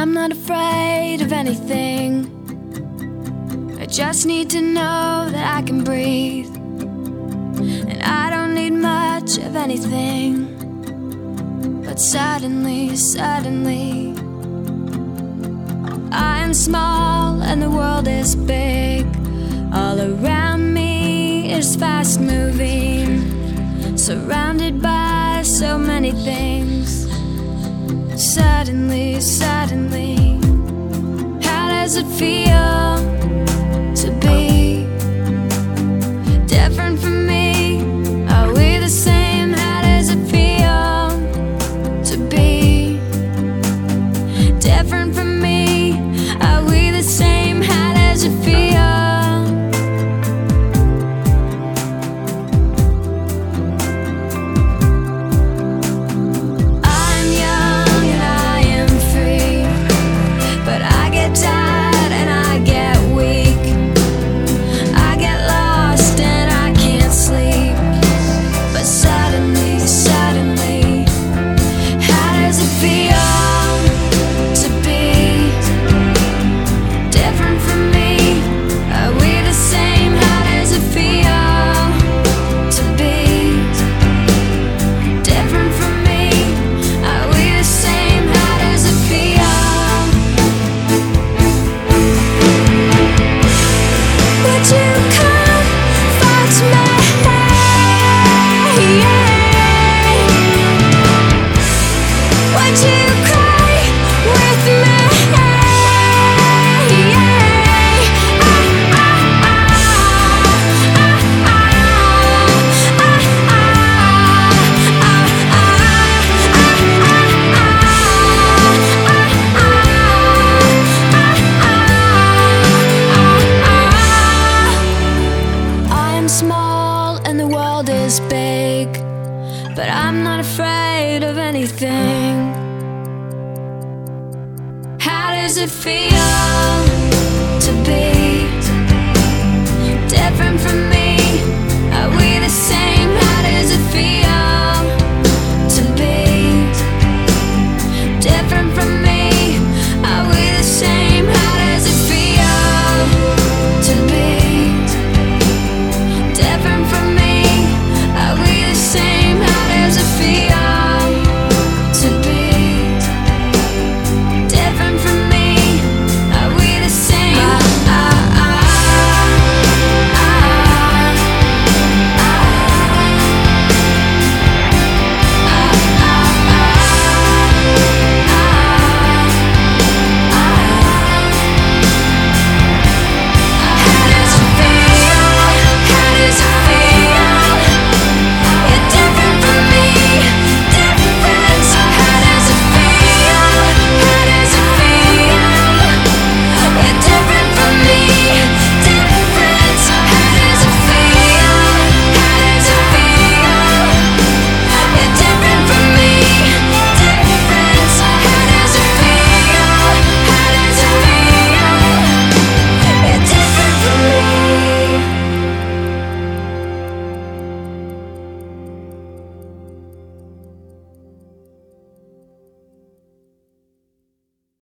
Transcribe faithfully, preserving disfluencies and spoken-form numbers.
I'm not afraid of anything. I just need to know that I can breathe, and I don't need much of anything. But suddenly, suddenly, I am small and the world is big. All around me is fast moving, surrounded by so many things. Suddenly, suddenly, how does it feel to be different from me? Are we the same? How does it feel to be different from me? Are we the same? How does it feel? Small and the world is big, but I'm not afraid of anything. How does it feel to be different from me?